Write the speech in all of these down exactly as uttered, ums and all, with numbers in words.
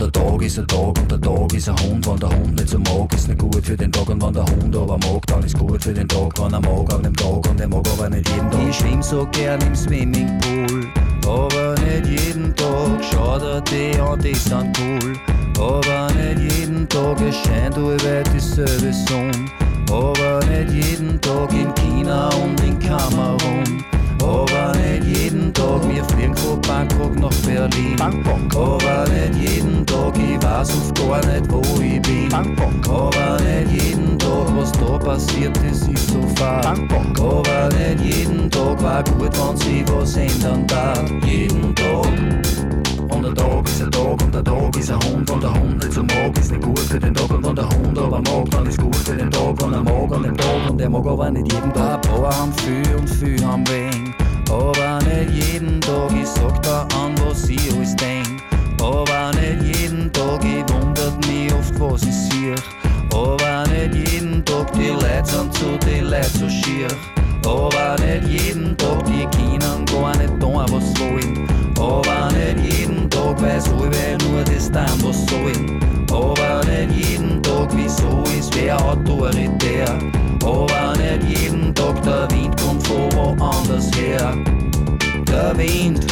der Tag ist ein Tag und der Tag ist ein Hund. Wenn der Hund nicht so mag, ist nicht gut für den Tag. Und wenn der Hund aber mag, dann ist gut für den Tag. Wenn er mag an dem Tag und er mag aber nicht jeden Tag. Ich schwimm so gern im Swimmingpool, aber nicht jeden Tag. Schau dir die an, die sind cool, aber nicht jeden Tag. Es scheint allweit dieselbe Sonne, aber nicht jeden Tag. In China und in Kamerun, aber nicht jeden Tag. Wir fliegen von Bangkok nach Berlin, Bangkok. Aber nicht jeden Tag. Ich weiß oft gar nicht, wo ich bin, Bangkok. Aber nicht jeden Tag. Was da passiert, das ist so fad, Bangkok. Aber nicht jeden Tag. War gut, wenn sich was ändern darf. Jeden Tag. Und der Tag ist ein Tag und der Tag ist ein Hund. Und der Hund nicht so mag, ist nicht gut für den Tag. Und wenn der Hund aber mag, dann ist gut für den Tag. Und er mag an dem Tag und er mag aber nicht jeden Tag. Ein paar haben viel und viel haben wenig, aber nicht jeden Tag. Ich sag da an, was ich alles denk, aber nicht jeden Tag. Ich wundert mich oft, was ich sieh, aber nicht jeden Tag. Die Leute sind zu die Leute so schier, aber nicht jeden Tag. Die können gar nicht tun, was wollen, aber nicht jeden Tag. Weiß allweil nur das dann, was sollen, aber nicht jeden Tag. Wieso ist wer autoritär, aber nicht jeden Tag. Der Wind kommt von woanders her, der Wind.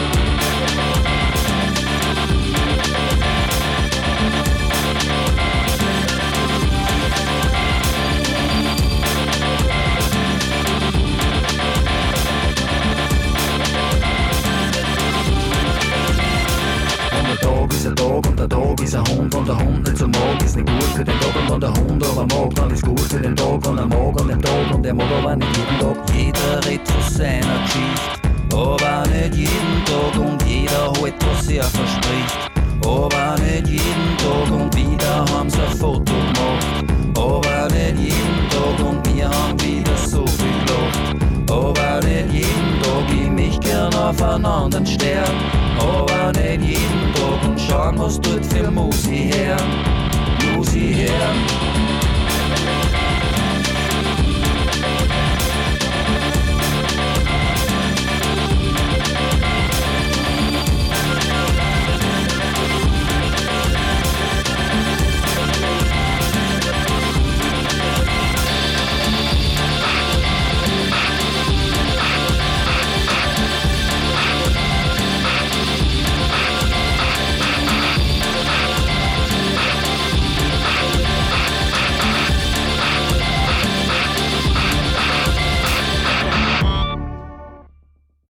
Der Tag ist ein Tag und der Tag ist ein Hund. Und der Hund nicht so mag, ist nicht gut für den Tag. Und wenn der Hund aber mag, dann ist gut für den Tag. Und er mag an dem Tag und er mag aber nicht jeden Tag. Jeder redet von seiner Geschichte, aber nicht jeden Tag. Und jeder hält, was er verspricht, aber nicht jeden Tag. Und wieder haben sie ein Foto gemacht, aber nicht jeden Tag. Und wir haben wieder so viel gelacht, aber nicht jeden Tag. Ich mich gern auf einen anderen Stern, aber nicht jeden Tag. Und schauen, was tut für Musik her, Musik her.